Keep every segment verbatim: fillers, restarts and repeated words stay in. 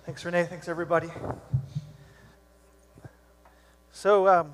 Thanks, Renee. Thanks, everybody. So, um,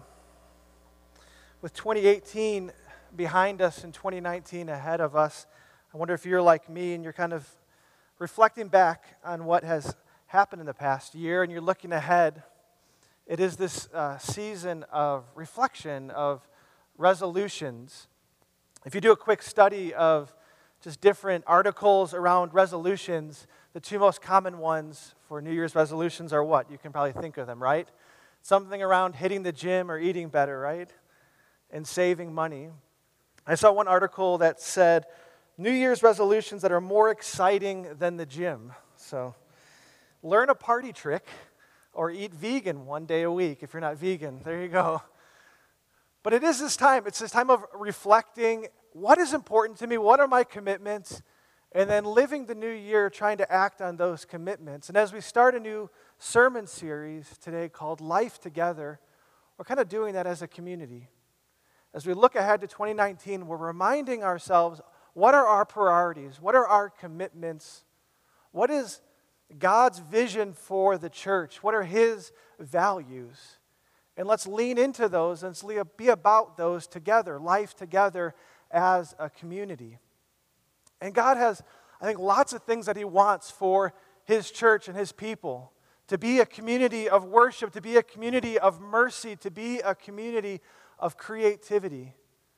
with twenty eighteen behind us and twenty nineteen ahead of us, I wonder if you're like me and you're kind of reflecting back on what has happened in the past year and you're looking ahead. It is this uh, season of reflection, of resolutions. If you do a quick study of just different articles around resolutions, the two most common ones for New Year's resolutions are what? You can probably think of them, right? Something around hitting the gym or eating better, right? And saving money. I saw one article that said, New Year's resolutions that are more exciting than the gym. So, learn a party trick or eat vegan one day a week if you're not vegan. There you go. But it is this time. It's this time of reflecting. What is important to me? What are my commitments? And then living the new year, trying to act on those commitments. And as we start a new sermon series today called Life Together, we're kind of doing that as a community. As we look ahead to twenty nineteen, we're reminding ourselves, what are our priorities? What are our commitments? What is God's vision for the church? What are His values? And let's lean into those and let's be about those together, life together as a community. And God has, I think, lots of things that He wants for His church and His people. To be a community of worship, to be a community of mercy, to be a community of creativity.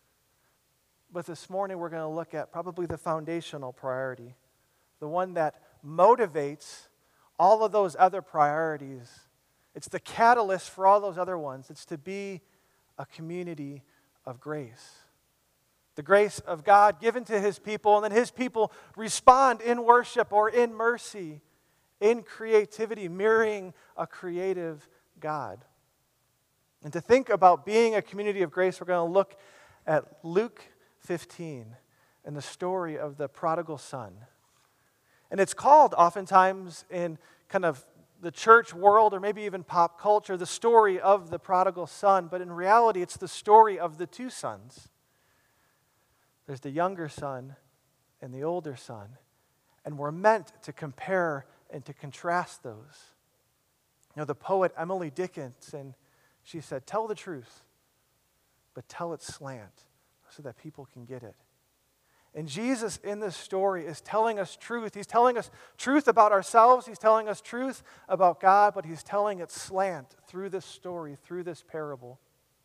But this morning we're going to look at probably the foundational priority, the one that motivates all of those other priorities. It's the catalyst for all those other ones. It's to be a community of grace. The grace of God given to His people, and then His people respond in worship or in mercy, in creativity, mirroring a creative God. And to think about being a community of grace, we're going to look at Luke fifteen and the story of the prodigal son. And it's called oftentimes in kind of the church world or maybe even pop culture, the story of the prodigal son, but in reality it's the story of the two sons. There's the younger son and the older son. And we're meant to compare and to contrast those. You know, the poet Emily Dickinson, she said, tell the truth, but tell it slant so that people can get it. And Jesus in this story is telling us truth. He's telling us truth about ourselves. He's telling us truth about God, but He's telling it slant through this story, through this parable.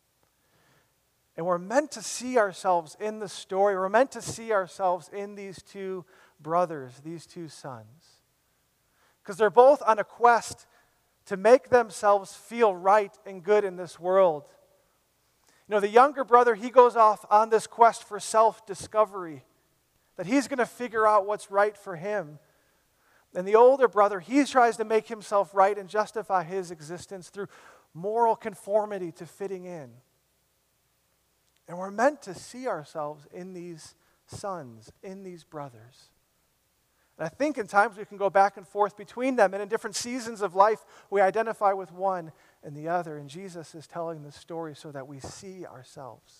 And we're meant to see ourselves in the story. We're meant to see ourselves in these two brothers, these two sons. Because they're both on a quest to make themselves feel right and good in this world. You know, the younger brother, he goes off on this quest for self-discovery, that he's going to figure out what's right for him. And the older brother, he tries to make himself right and justify his existence through moral conformity to fitting in. And we're meant to see ourselves in these sons, in these brothers. And I think in times we can go back and forth between them, and in different seasons of life we identify with one and the other. And Jesus is telling this story so that we see ourselves.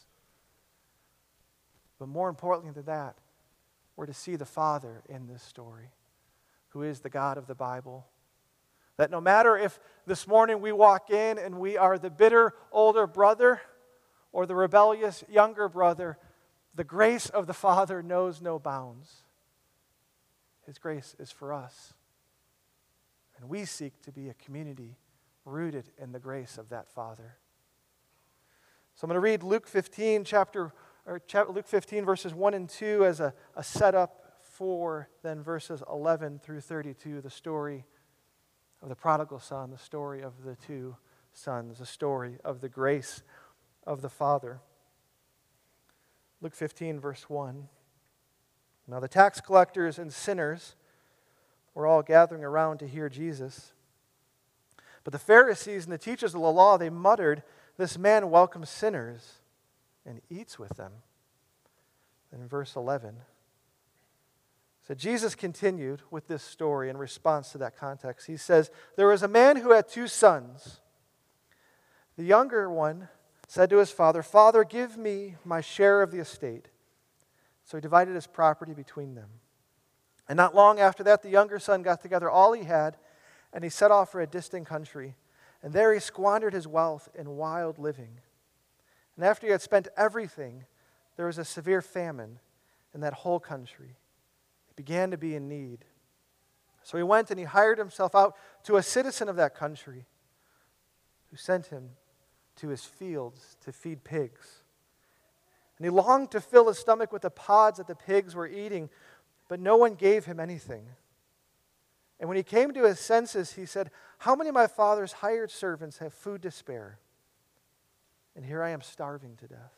But more importantly than that, we're to see the Father in this story, who is the God of the Bible. That no matter if this morning we walk in and we are the bitter older brother, or the rebellious younger brother, the grace of the Father knows no bounds. His grace is for us. And we seek to be a community rooted in the grace of that Father. So I'm going to read Luke fifteen, chapter, or chapter, Luke fifteen, verses one and two as a, a setup for then verses eleven through thirty-two, the story of the prodigal son, the story of the two sons, the story of the grace of the Father. Luke fifteen, verse one. Now the tax collectors and sinners were all gathering around to hear Jesus. But the Pharisees and the teachers of the law, they muttered, this man welcomes sinners and eats with them. And in verse eleven, so Jesus continued with this story in response to that context. He says, there was a man who had two sons. The younger one said to his father, Father, give me my share of the estate. So he divided his property between them. And not long after that, the younger son got together all he had and he set off for a distant country. And there he squandered his wealth in wild living. And after he had spent everything, there was a severe famine in that whole country. He began to be in need. So he went and he hired himself out to a citizen of that country, who sent him to his fields to feed pigs. And he longed to fill his stomach with the pods that the pigs were eating, but no one gave him anything. And when he came to his senses, he said, "How many of my father's hired servants have food to spare? And here I am starving to death.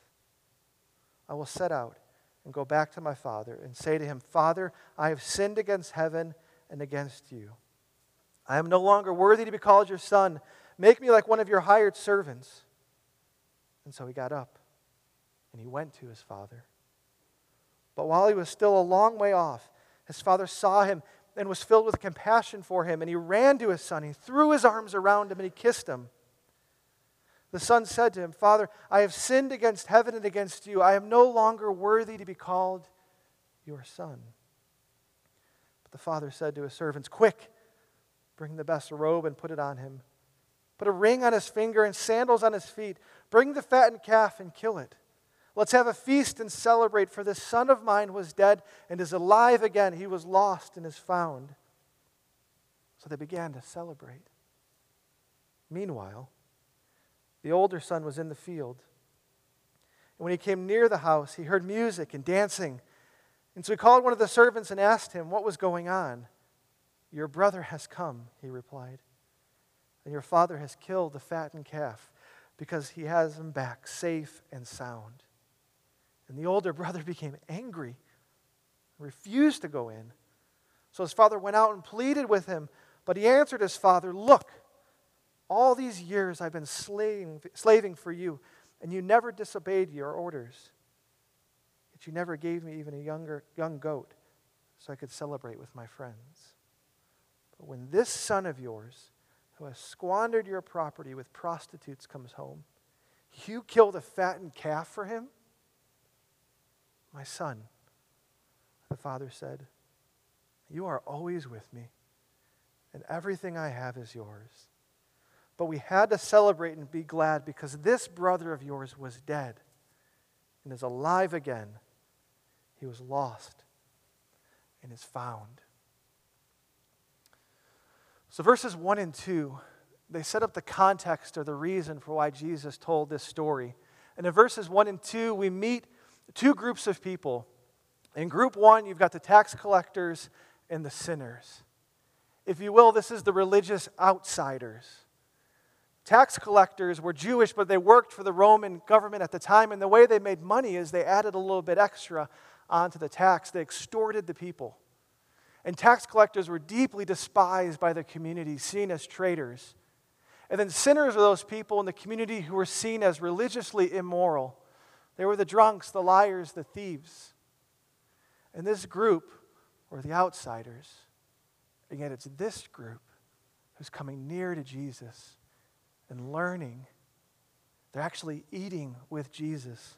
I will set out and go back to my father and say to him, 'Father, I have sinned against heaven and against you. I am no longer worthy to be called your son. Make me like one of your hired servants.' And so he got up and he went to his father. But while he was still a long way off, his father saw him and was filled with compassion for him. And he ran to his son. He threw his arms around him and he kissed him. The son said to him, 'Father, I have sinned against heaven and against you. I am no longer worthy to be called your son.' But the father said to his servants, 'Quick, bring the best robe and put it on him. Put a ring on his finger and sandals on his feet. Bring the fattened calf and kill it. Let's have a feast and celebrate, for this son of mine was dead and is alive again. He was lost and is found.' So they began to celebrate. Meanwhile, the older son was in the field. And when he came near the house, he heard music and dancing. And so he called one of the servants and asked him what was going on. 'Your brother has come,' he replied, 'and your father has killed the fattened calf because he has him back safe and sound.' And the older brother became angry, refused to go in. So his father went out and pleaded with him. But he answered his father, 'Look, all these years I've been slaving, slaving for you, and you never disobeyed your orders. Yet you never gave me even a younger young goat so I could celebrate with my friends. But when this son of yours, who has squandered your property with prostitutes, comes home, you kill the fattened calf for him?' 'My son,' the father said, 'you are always with me, and everything I have is yours. But we had to celebrate and be glad because this brother of yours was dead and is alive again. He was lost and is found.'" So verses one and two, they set up the context or the reason for why Jesus told this story. And in verses one and two, we meet two groups of people. In group one, you've got the tax collectors and the sinners. If you will, this is the religious outsiders. Tax collectors were Jewish, but they worked for the Roman government at the time, and the way they made money is they added a little bit extra onto the tax. They extorted the people. And tax collectors were deeply despised by the community, seen as traitors. And then sinners were those people in the community who were seen as religiously immoral. They were the drunks, the liars, the thieves. And this group were the outsiders. And yet it's this group who's coming near to Jesus and learning. They're actually eating with Jesus.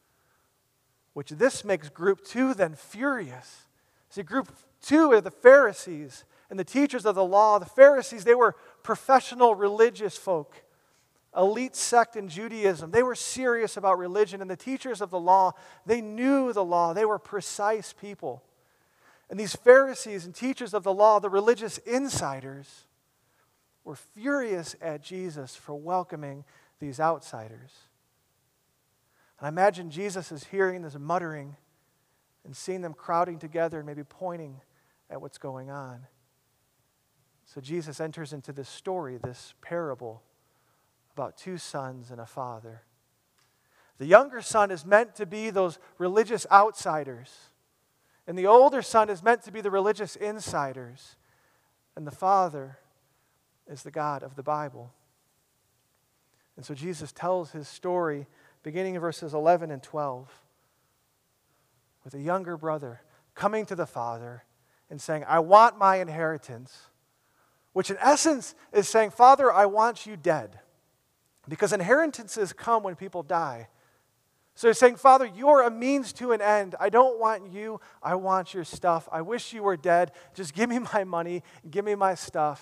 Which this makes group two then furious. See, group two are the Pharisees and the teachers of the law. The Pharisees, they were professional religious folk. Elite sect in Judaism. They were serious about religion. And the teachers of the law, they knew the law. They were precise people. And these Pharisees and teachers of the law, the religious insiders, were furious at Jesus for welcoming these outsiders. And I imagine Jesus is hearing this muttering and seeing them crowding together and maybe pointing at what's going on. So Jesus enters into this story, this parable about two sons and a father. The younger son is meant to be those religious outsiders. And the older son is meant to be the religious insiders. And the father is the God of the Bible. And so Jesus tells his story beginning in verses eleven and twelve with a younger brother coming to the father and saying, "I want my inheritance," which in essence is saying, "Father, I want you dead." Because inheritances come when people die. So he's saying, "Father, you're a means to an end. I don't want you. I want your stuff. I wish you were dead. Just give me my money. Give me my stuff.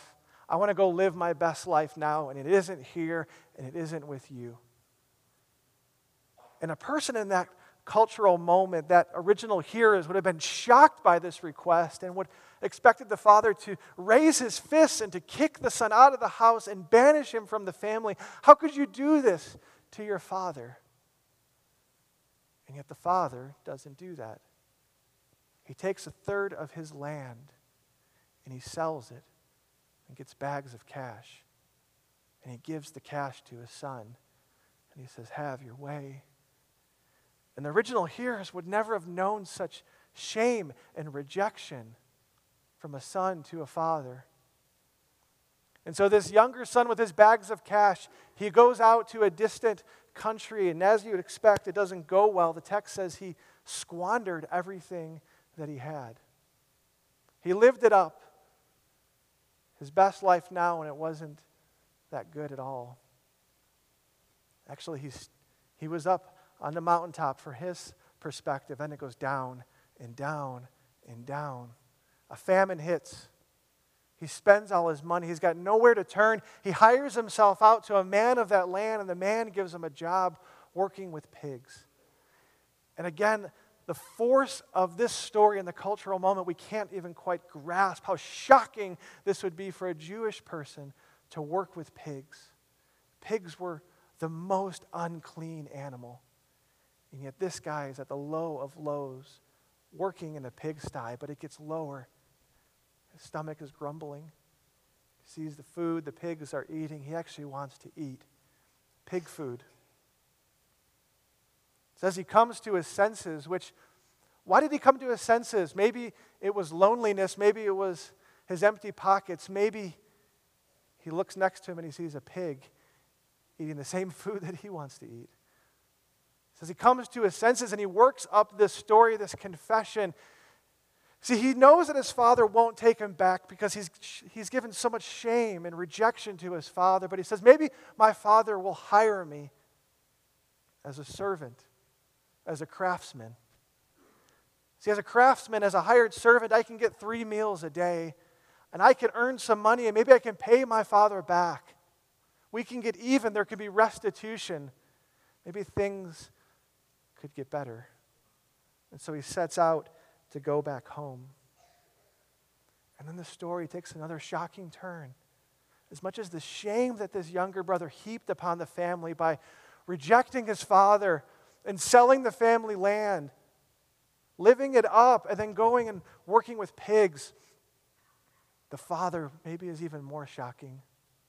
I want to go live my best life now, and it isn't here, and it isn't with you. And a person in that cultural moment, that original hearers would have been shocked by this request and would expected the father to raise his fists and to kick the son out of the house and banish him from the family. How could you do this to your father? And yet the father doesn't do that. He takes a third of his land and he sells it and gets bags of cash. And he gives the cash to his son. And he says, have your way. And the original hearers would never have known such shame and rejection from a son to a father. And so this younger son with his bags of cash, he goes out to a distant country, and as you would expect, it doesn't go well. The text says he squandered everything that he had. He lived it up, his best life now, and it wasn't that good at all. Actually, he's, he was up on the mountaintop for his perspective, then it goes down and down and down. A famine hits. He spends all his money. He's got nowhere to turn. He hires himself out to a man of that land, and the man gives him a job working with pigs. And again, the force of this story in the cultural moment, we can't even quite grasp how shocking this would be for a Jewish person to work with pigs. Pigs were the most unclean animal. And yet this guy is at the low of lows, working in a pigsty, but it gets lower. His stomach is grumbling. He sees the food the pigs are eating. He actually wants to eat pig food. It says he comes to his senses, which, why did he come to his senses? Maybe it was loneliness. Maybe it was his empty pockets. Maybe he looks next to him and he sees a pig eating the same food that he wants to eat. It says he comes to his senses and he works up this story, this confession. See, he knows that his father won't take him back because he's, he's given so much shame and rejection to his father. But he says, maybe my father will hire me as a servant, as a craftsman. See, as a craftsman, as a hired servant, I can get three meals a day, and I can earn some money, and maybe I can pay my father back. We can get even. There could be restitution. Maybe things could get better. And so he sets out to go back home. And then the story takes another shocking turn. As much as the shame that this younger brother heaped upon the family by rejecting his father and selling the family land, living it up, and then going and working with pigs, the father maybe is even more shocking.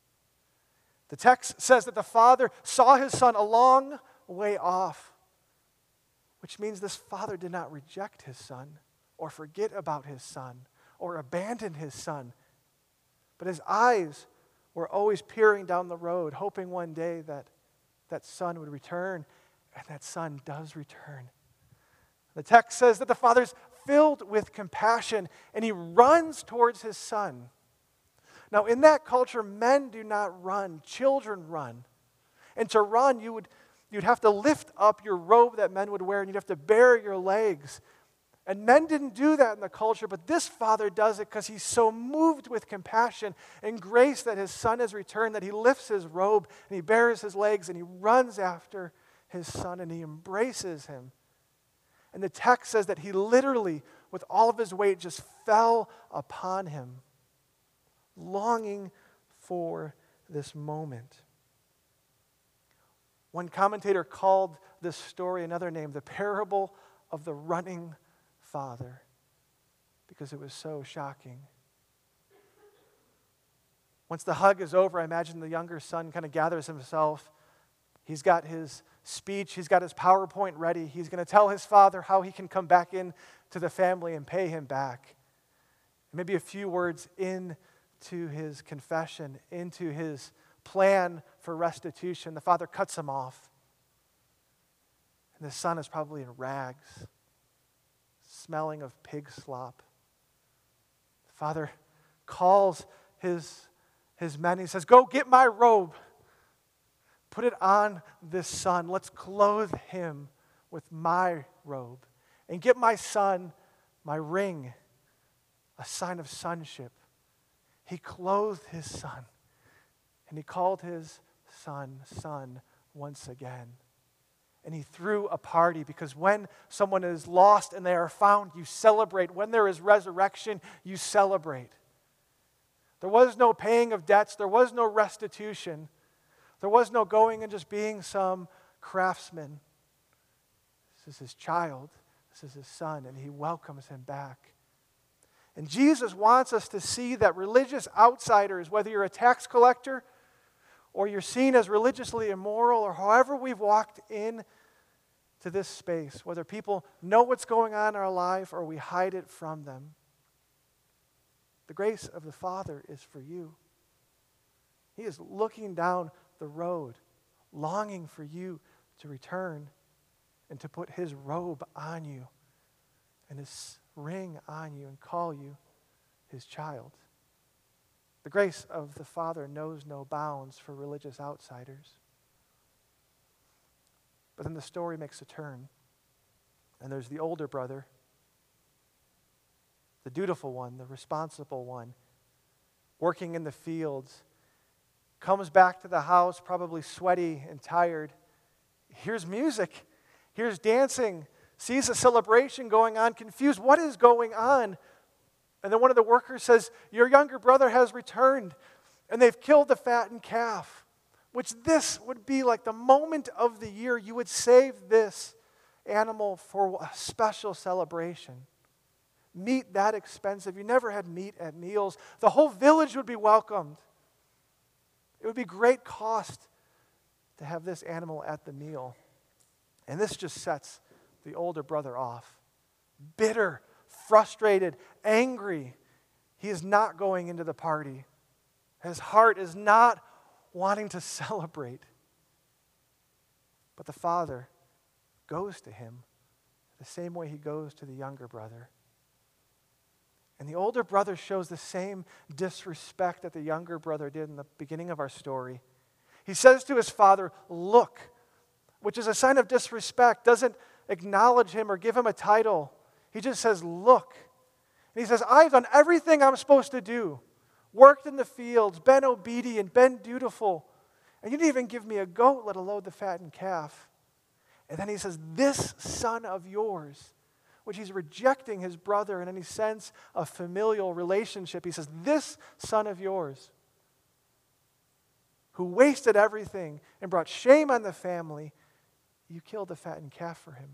The text says that the father saw his son a long way off, which means this father did not reject his son or forget about his son or abandon his son. But his eyes were always peering down the road, hoping one day that that son would return, and that son does return. The text says that the father's filled with compassion, and he runs towards his son. Now, in that culture, men do not run, children run. And to run, you would You'd have to lift up your robe that men would wear, and you'd have to bare your legs. And men didn't do that in the culture, but this father does it because he's so moved with compassion and grace that his son has returned, that he lifts his robe and he bares his legs and he runs after his son and he embraces him. And the text says that he literally, with all of his weight, just fell upon him, longing for this moment. One commentator called this story another name, the parable of the running father, because it was so shocking. Once the hug is over, I imagine the younger son kind of gathers himself. He's got his speech, he's got his PowerPoint ready. He's going to tell his father how he can come back in to the family and pay him back. Maybe a few words into his confession, into his plan for restitution. The father cuts him off. And the son is probably in rags, smelling of pig slop. The father calls his, his men. He says, go get my robe. Put it on this son. Let's clothe him with my robe. And get my son my ring, a sign of sonship. He clothed his son, and he called his son, son, once again. And he threw a party, because when someone is lost and they are found, you celebrate. When there is resurrection, you celebrate. There was no paying of debts. There was no restitution. There was no going and just being some craftsman. This is his child. This is his son, and he welcomes him back. And Jesus wants us to see that religious outsiders, whether you're a tax collector or you're seen as religiously immoral, or however we've walked in to this space, whether people know what's going on in our life or we hide it from them, the grace of the Father is for you. He is looking down the road, longing for you to return and to put his robe on you and his ring on you and call you his child. The grace of the Father knows no bounds for religious outsiders. But then the story makes a turn, and there's the older brother, the dutiful one, the responsible one, working in the fields, comes back to the house probably sweaty and tired, hears music, hears dancing, sees a celebration going on, confused. What is going on? And then one of the workers says, your younger brother has returned, and they've killed the fattened calf, which this would be like the moment of the year you would save this animal for a special celebration. Meat that expensive. You never had meat at meals. The whole village would be welcomed. It would be great cost to have this animal at the meal. And this just sets the older brother off. Bitter, frustrated, angry. He is not going into the party. His heart is not wanting to celebrate. But the father goes to him the same way he goes to the younger brother. And the older brother shows the same disrespect that the younger brother did in the beginning of our story. He says to his father, look, which is a sign of disrespect, doesn't acknowledge him or give him a title. He just says, look. And he says, I've done everything I'm supposed to do. Worked in the fields, been obedient, been dutiful. And you didn't even give me a goat, let alone the fattened calf. And then he says, this son of yours, which he's rejecting his brother in any sense of familial relationship. He says, this son of yours, who wasted everything and brought shame on the family, you killed the fattened calf for him.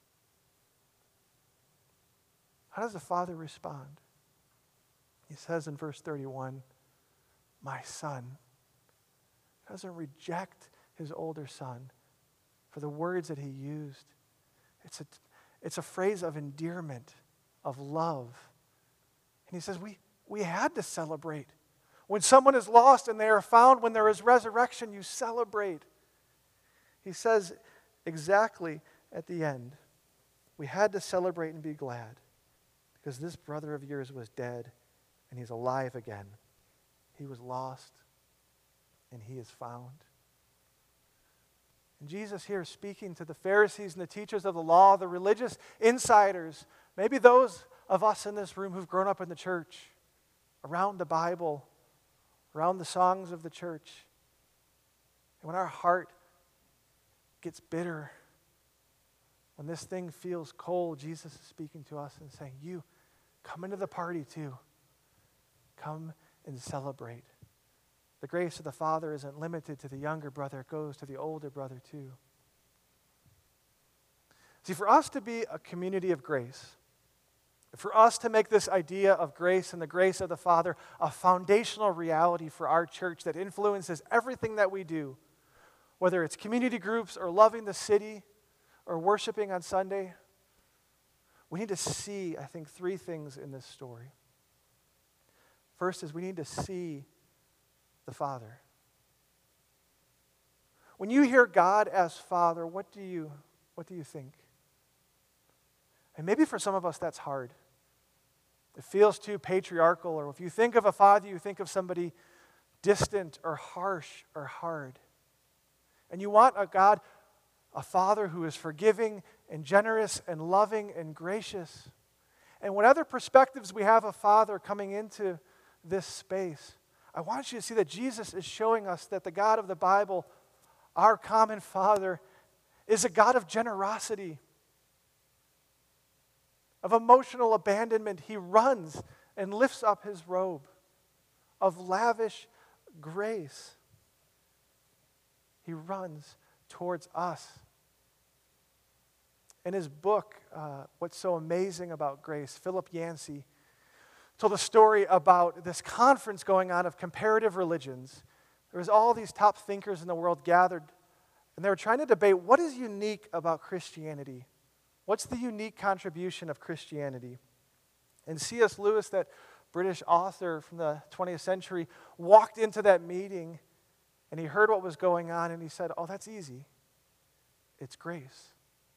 How does the father respond? He says in verse thirty-one, my son. He doesn't reject his older son for the words that he used. It's a, it's a phrase of endearment, of love. And he says, we, we had to celebrate. When someone is lost and they are found, when there is resurrection, you celebrate. He says exactly at the end, we had to celebrate and be glad because this brother of yours was dead and he's alive again. He was lost and he is found. And Jesus here is speaking to the Pharisees and the teachers of the law, the religious insiders, maybe those of us in this room who've grown up in the church, around the Bible, around the songs of the church. And when our heart gets bitter, when this thing feels cold, Jesus is speaking to us and saying, you, come into the party too. Come and celebrate. The grace of the Father isn't limited to the younger brother. It goes to the older brother too. See, for us to be a community of grace, for us to make this idea of grace and the grace of the Father a foundational reality for our church that influences everything that we do, whether it's community groups or loving the city or worshiping on Sunday, we need to see, I think, three things in this story. First is we need to see the Father. When you hear God as Father, what do you, what do you think? And maybe for some of us that's hard. It feels too patriarchal, or if you think of a father, you think of somebody distant or harsh or hard. And you want a God, a Father who is forgiving and generous and loving and gracious. And what other perspectives we have of Father coming into this space. I want you to see that Jesus is showing us that the God of the Bible, our common Father, is a God of generosity, of emotional abandonment. He runs and lifts up his robe of lavish grace. He runs towards us. In his book, uh, What's So Amazing About Grace, Philip Yancey told a story about this conference going on of comparative religions. There was all these top thinkers in the world gathered, and they were trying to debate what is unique about Christianity. What's the unique contribution of Christianity? And C S Lewis, that British author from the twentieth century, walked into that meeting, and he heard what was going on, and he said, oh, that's easy. It's grace.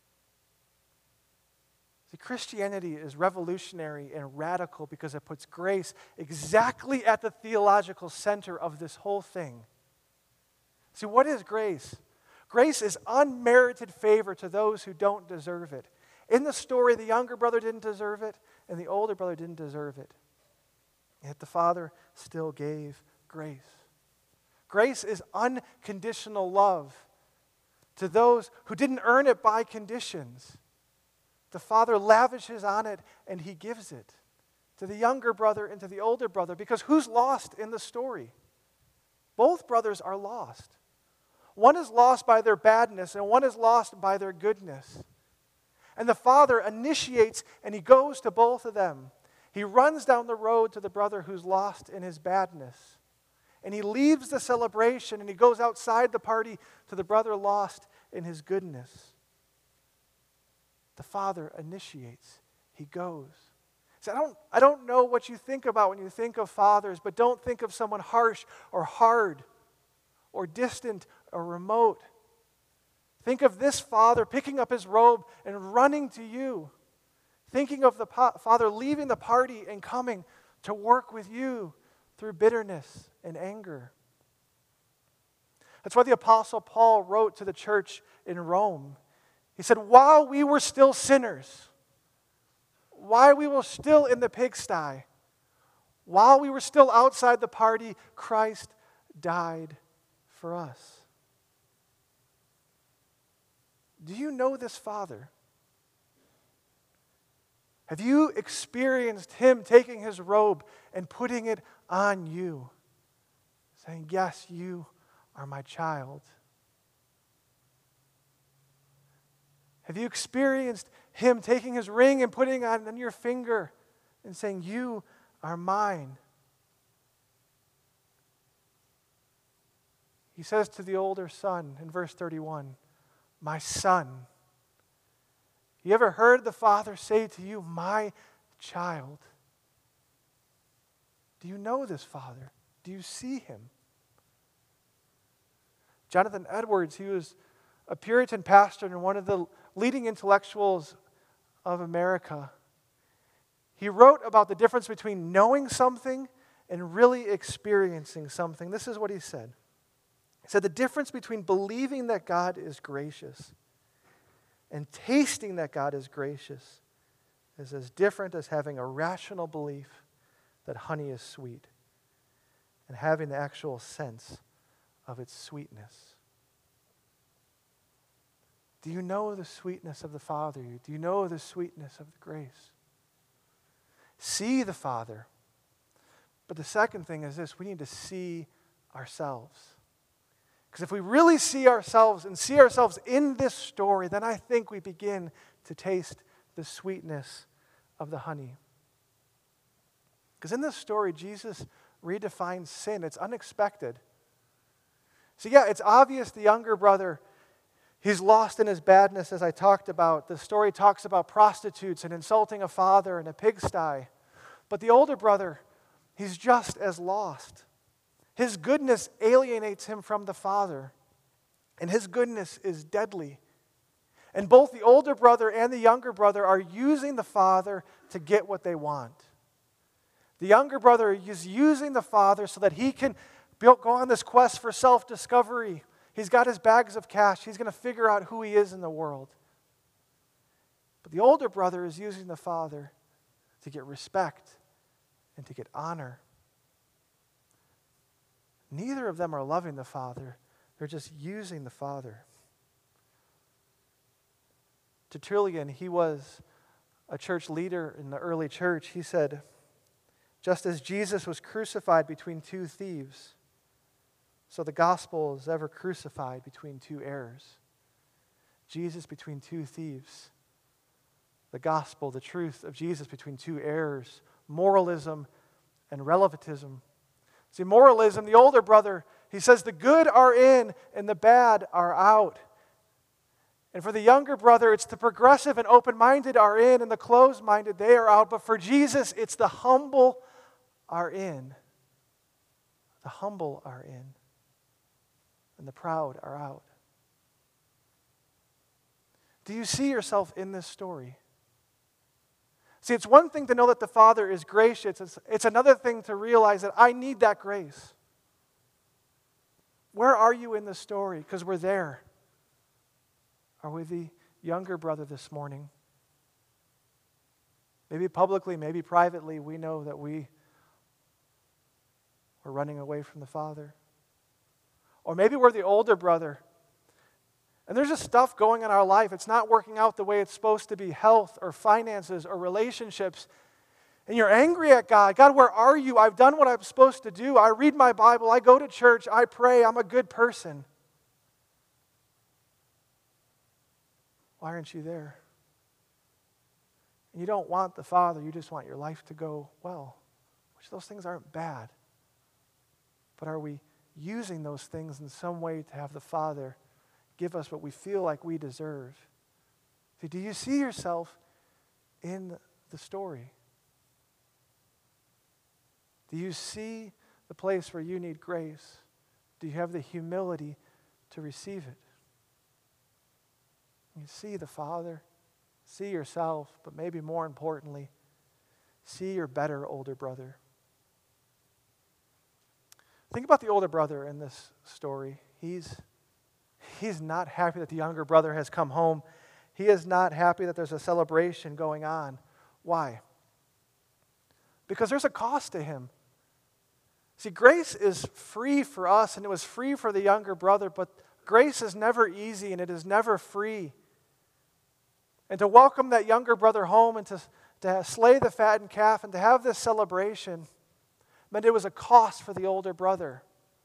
See, Christianity is revolutionary and radical because it puts grace exactly at the theological center of this whole thing. See, what is grace? Grace is unmerited favor to those who don't deserve it. In the story, the younger brother didn't deserve it, and the older brother didn't deserve it. Yet the Father still gave grace. Grace is unconditional love to those who didn't earn it by conditions. The Father lavishes on it, and he gives it to the younger brother and to the older brother, because who's lost in the story? Both brothers are lost. One is lost by their badness, and one is lost by their goodness. And the Father initiates, and he goes to both of them. He runs down the road to the brother who's lost in his badness. And he leaves the celebration, and he goes outside the party to the brother lost in his goodness. The Father initiates. He goes. So I don't, I don't know what you think about when you think of fathers, but don't think of someone harsh or hard or distant or remote. Think of this Father picking up his robe and running to you. Thinking of the pa- Father leaving the party and coming to work with you through bitterness and anger. That's why the Apostle Paul wrote to the church in Rome. He said, while we were still sinners, while we were still in the pigsty, while we were still outside the party, Christ died for us. Do you know this Father? Have you experienced him taking his robe and putting it on you, saying, yes, you are my child? Have you experienced him taking his ring and putting it on your finger and saying, you are mine? He says to the older son in verse thirty-one, my son. You ever heard the Father say to you, my child? Do you know this Father? Do you see him? Jonathan Edwards, he was a Puritan pastor and one of the leading intellectuals of America. He wrote about the difference between knowing something and really experiencing something. This is what he said. He said, the difference between believing that God is gracious and tasting that God is gracious is as different as having a rational belief that honey is sweet and having the actual sense of its sweetness. Do you know the sweetness of the Father? Do you know the sweetness of the grace? See the Father. But the second thing is this, we need to see ourselves. Because if we really see ourselves and see ourselves in this story, then I think we begin to taste the sweetness of the honey. Because in this story, Jesus redefines sin. It's unexpected. So yeah, it's obvious the younger brother, he's lost in his badness, as I talked about. The story talks about prostitutes and insulting a father and a pigsty. But the older brother, he's just as lost. His goodness alienates him from the Father, and his goodness is deadly. And both the older brother and the younger brother are using the Father to get what they want. The younger brother is using the Father so that he can go on this quest for self-discovery. He's got his bags of cash. He's going to figure out who he is in the world. But the older brother is using the Father to get respect and to get honor. Neither of them are loving the Father. They're just using the Father. Tertullian, he was a church leader in the early church. He said, just as Jesus was crucified between two thieves, so the gospel is ever crucified between two errors. Jesus between two thieves. The gospel, the truth of Jesus between two errors. Moralism and relativism. See, moralism, the older brother, he says the good are in and the bad are out. And for the younger brother, it's the progressive and open-minded are in and the closed-minded, they are out. But for Jesus, it's the humble are in. The humble are in. And the proud are out. Do you see yourself in this story? See, it's one thing to know that the Father is gracious. It's, it's another thing to realize that I need that grace. Where are you in the story? Because we're there. Are we the younger brother this morning? Maybe publicly, maybe privately, we know that we are running away from the Father. Or maybe we're the older brother. And there's just stuff going in our life. It's not working out the way it's supposed to be. Health or finances or relationships. And you're angry at God. God, where are you? I've done what I'm supposed to do. I read my Bible. I go to church. I pray. I'm a good person. Why aren't you there? And you don't want the Father. You just want your life to go well. Which those things aren't bad. But are we using those things in some way to have the Father give us what we feel like we deserve? See, do you see yourself in the story? Do you see the place where you need grace? Do you have the humility to receive it? You see the Father, see yourself, but maybe more importantly, see your better older brother. Think about the older brother in this story. He's He's not happy that the younger brother has come home. He is not happy that there's a celebration going on. Why? Because there's a cost to him. See, grace is free for us, and it was free for the younger brother, but grace is never easy, and it is never free. And to welcome that younger brother home and to, to slay the fattened calf and to have this celebration meant it was a cost for the older brother.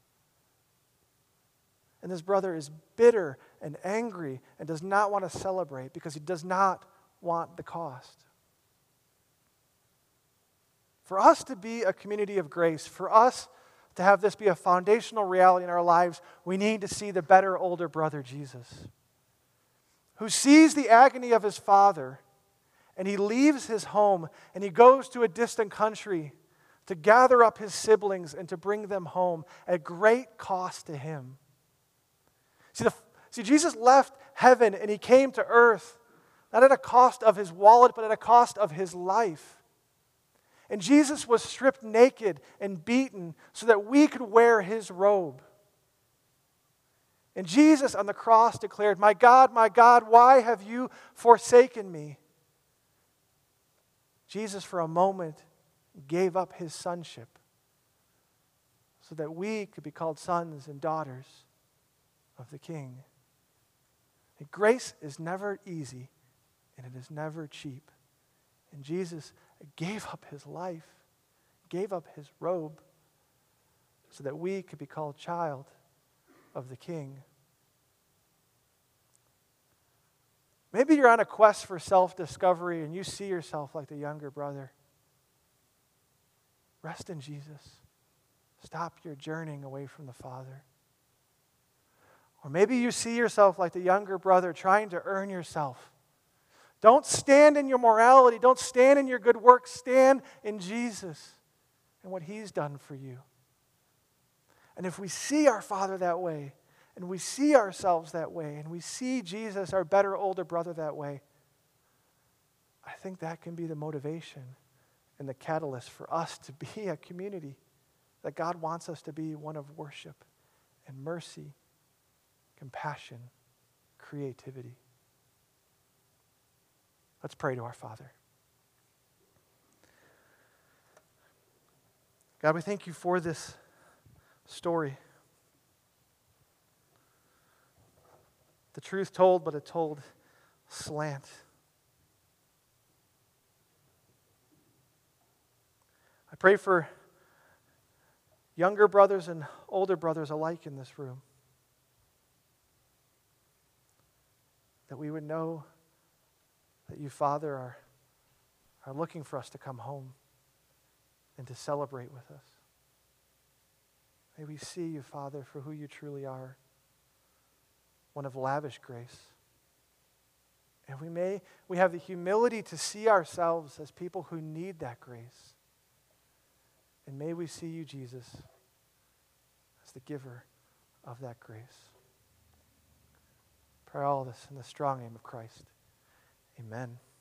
And this brother is bitter and angry and does not want to celebrate because he does not want the cost. For us to be a community of grace, for us to have this be a foundational reality in our lives, we need to see the better older brother, Jesus, who sees the agony of his father, and he leaves his home and he goes to a distant country to gather up his siblings and to bring them home at great cost to him. See, the, see, Jesus left heaven and he came to earth, not at a cost of his wallet, but at a cost of his life. And Jesus was stripped naked and beaten so that we could wear his robe. And Jesus on the cross declared, "My God, my God, why have you forsaken me?" Jesus for a moment gave up his sonship so that we could be called sons and daughters of the King. And grace is never easy and it is never cheap. And Jesus gave up his life, gave up his robe so that we could be called child of the King. Maybe you're on a quest for self-discovery and you see yourself like the younger brother. Rest in Jesus. Stop your journeying away from the Father. Or maybe you see yourself like the younger brother trying to earn yourself. Don't stand in your morality. Don't stand in your good works. Stand in Jesus and what he's done for you. And if we see our Father that way, and we see ourselves that way, and we see Jesus, our better older brother, that way, I think that can be the motivation and the catalyst for us to be a community that God wants us to be, one of worship and mercy, compassion, creativity. Let's pray to our Father. God, we thank you for this story. The truth told, but it told slant. I pray for younger brothers and older brothers alike in this room, that we would know that you, Father, are, are looking for us to come home and to celebrate with us. May we see you, Father, for who you truly are, one of lavish grace. And we may we have the humility to see ourselves as people who need that grace. And may we see you, Jesus, as the giver of that grace. Pray all this in the strong name of Christ. Amen.